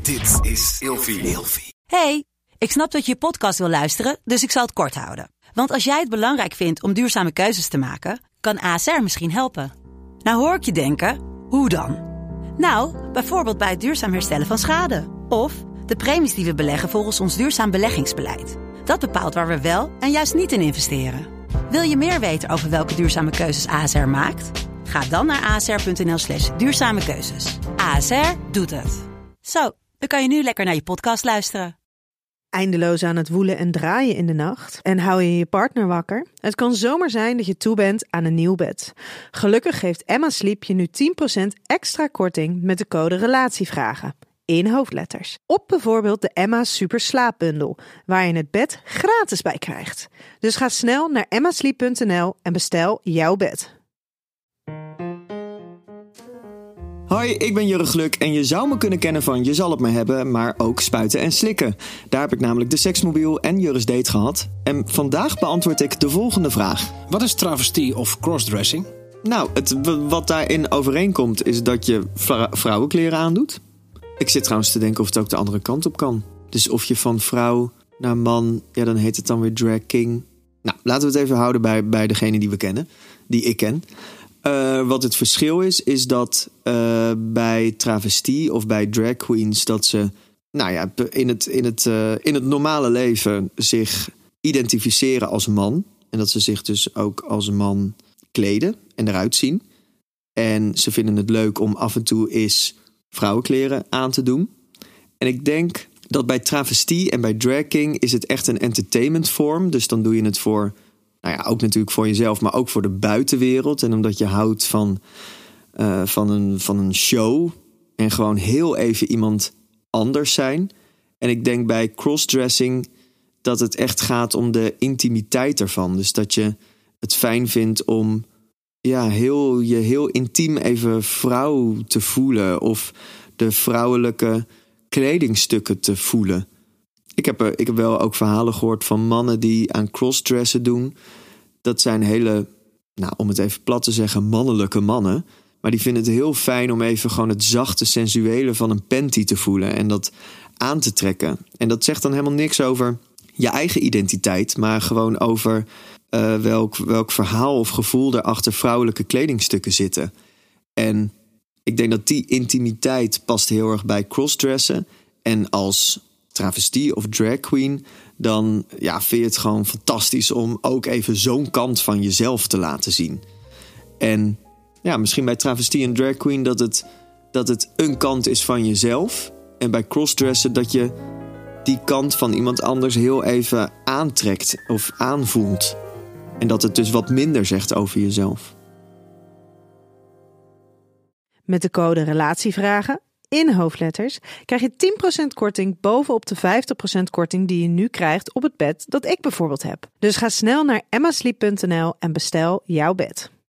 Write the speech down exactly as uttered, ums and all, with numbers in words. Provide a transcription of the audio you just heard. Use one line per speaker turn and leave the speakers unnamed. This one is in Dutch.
Dit is Ilfie.
Hey, ik snap dat je je podcast wil luisteren, dus ik zal het kort houden. Want als jij het belangrijk vindt om duurzame keuzes te maken, kan A S R misschien helpen. Nou hoor ik je denken, hoe dan? Nou, bijvoorbeeld bij het duurzaam herstellen van schade. Of de premies die we beleggen volgens ons duurzaam beleggingsbeleid. Dat bepaalt waar we wel en juist niet in investeren. Wil je meer weten over welke duurzame keuzes A S R maakt? Ga dan naar asr.nl slash duurzame keuzes. A S R doet het. Zo, dan kan je nu lekker naar je podcast luisteren.
Eindeloos aan het woelen en draaien in de nacht en hou je je partner wakker? Het kan zomaar zijn dat je toe bent aan een nieuw bed. Gelukkig geeft Emma Sleep je nu tien procent extra korting met de code RELATIEVRAGEN. In hoofdletters. Op bijvoorbeeld de Emma Super Slaapbundel, waar je het bed gratis bij krijgt. Dus ga snel naar emma sleep punt n l en bestel jouw bed.
Hoi, ik ben Jurre Gluk en je zou me kunnen kennen van Je zal het maar hebben, maar ook Spuiten en Slikken. Daar heb ik namelijk de Seksmobiel en Jurre's Date gehad. En vandaag beantwoord ik de volgende vraag.
Wat is travestie of crossdressing?
Nou, het, wat daarin overeenkomt is dat je vra- vrouwenkleren aandoet. Ik zit trouwens te denken of het ook de andere kant op kan. Dus of je van vrouw naar man, ja dan heet het dan weer drag king. Nou, laten we het even houden bij, bij degene die we kennen, die ik ken. Uh, wat het verschil is, is dat uh, bij travestie of bij drag queens dat ze nou ja, in, het, in, het, uh, in het normale leven zich identificeren als man. En dat ze zich dus ook als een man kleden en eruit zien. En ze vinden het leuk om af en toe eens vrouwenkleren aan te doen. En ik denk dat bij travestie en bij drag king is het echt een entertainmentvorm. Dus dan doe je het voor, nou ja, ook natuurlijk voor jezelf, maar ook voor de buitenwereld. En omdat je houdt van, uh, van, een, van een show en gewoon heel even iemand anders zijn. En ik denk bij crossdressing dat het echt gaat om de intimiteit ervan. Dus dat je het fijn vindt om ja, heel, je heel intiem even vrouw te voelen of de vrouwelijke kledingstukken te voelen. Ik heb, er, ik heb wel ook verhalen gehoord van mannen die aan crossdressen doen. Dat zijn hele, nou, om het even plat te zeggen, mannelijke mannen. Maar die vinden het heel fijn om even gewoon het zachte, sensuele van een panty te voelen en dat aan te trekken. En dat zegt dan helemaal niks over je eigen identiteit, maar gewoon over uh, welk, welk verhaal of gevoel er achter vrouwelijke kledingstukken zitten. En ik denk dat die intimiteit past heel erg bij crossdressen. En als travestie of drag queen, dan ja, vind je het gewoon fantastisch om ook even zo'n kant van jezelf te laten zien. En ja, misschien bij travestie en drag queen dat het, dat het een kant is van jezelf. En bij crossdressen dat je die kant van iemand anders heel even aantrekt of aanvoelt. En dat het dus wat minder zegt over jezelf.
Met de code RELATIEVRAGEN in hoofdletters krijg je tien procent korting bovenop de vijftig procent korting die je nu krijgt op het bed dat ik bijvoorbeeld heb. Dus ga snel naar emma sleep punt n l en bestel jouw bed.